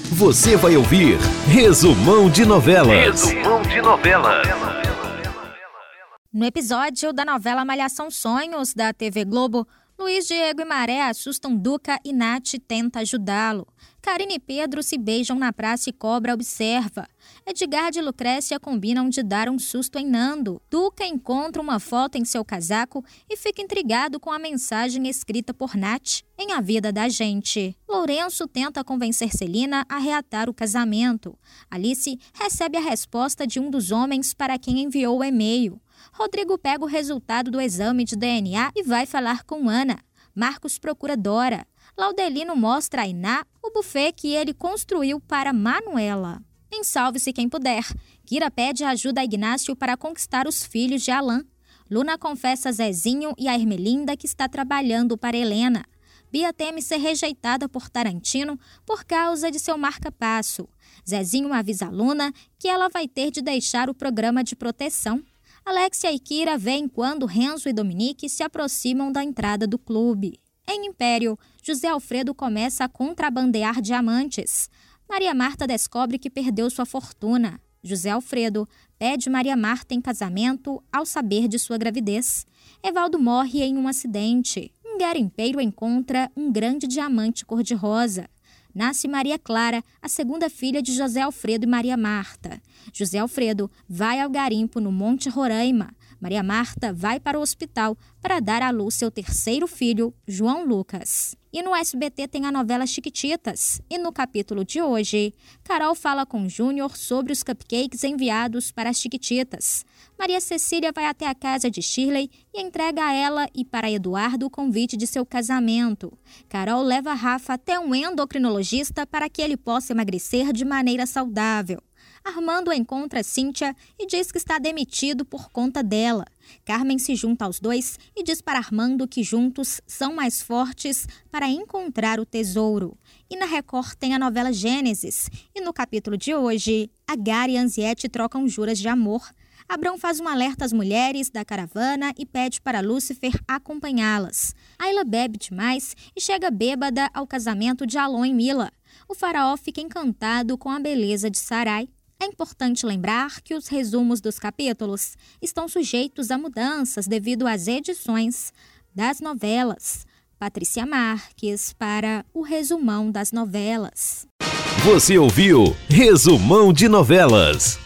Você vai ouvir Resumão de Novelas. Resumão de Novelas. No episódio da novela Malhação Sonhos, da TV Globo, Luiz, Diego e Maré assustam Duca e Nath tenta ajudá-lo. Karine e Pedro se beijam na praça e Cobra observa. Edgardo e Lucrécia combinam de dar um susto em Nando. Duca encontra uma foto em seu casaco e fica intrigado com a mensagem escrita por Nath em A Vida da Gente. Lourenço tenta convencer Celina a reatar o casamento. Alice recebe a resposta de um dos homens para quem enviou o e-mail. Rodrigo pega o resultado do exame de DNA e vai falar com Ana. Marcos procura Dora. Laudelino mostra a Iná o buffet que ele construiu para Manuela. Em Salve-se Quem Puder, Kira pede ajuda a Ignácio para conquistar os filhos de Alain. Luna confessa a Zezinho e a Ermelinda que está trabalhando para Helena. Bia teme ser rejeitada por Tarantino por causa de seu marca-passo. Zezinho avisa a Luna que ela vai ter de deixar o programa de proteção. Alexia e Kira veem quando Renzo e Dominique se aproximam da entrada do clube. Em Império, José Alfredo começa a contrabandear diamantes. Maria Marta descobre que perdeu sua fortuna. José Alfredo pede Maria Marta em casamento ao saber de sua gravidez. Evaldo morre em um acidente. Um garimpeiro encontra um grande diamante cor-de-rosa. Nasce Maria Clara, a segunda filha de José Alfredo e Maria Marta. José Alfredo vai ao garimpo no Monte Roraima. Maria Marta vai para o hospital para dar à luz seu terceiro filho, João Lucas. E no SBT tem a novela Chiquititas. E no capítulo de hoje, Carol fala com Júnior sobre os cupcakes enviados para as Chiquititas. Maria Cecília vai até a casa de Shirley e entrega a ela e para Eduardo o convite de seu casamento. Carol leva Rafa até um endocrinologista para que ele possa emagrecer de maneira saudável. Armando encontra Cíntia e diz que está demitido por conta dela. Carmen se junta aos dois e diz para Armando que juntos são mais fortes para encontrar o tesouro. E na Record tem a novela Gênesis. E no capítulo de hoje, Agar e Anziete trocam juras de amor. Abrão faz um alerta às mulheres da caravana e pede para Lúcifer acompanhá-las. Ayla bebe demais e chega bêbada ao casamento de Alon e Mila. O faraó fica encantado com a beleza de Sarai. É importante lembrar que os resumos dos capítulos estão sujeitos a mudanças devido às edições das novelas. Patrícia Marques para o Resumão das Novelas. Você ouviu Resumão de Novelas.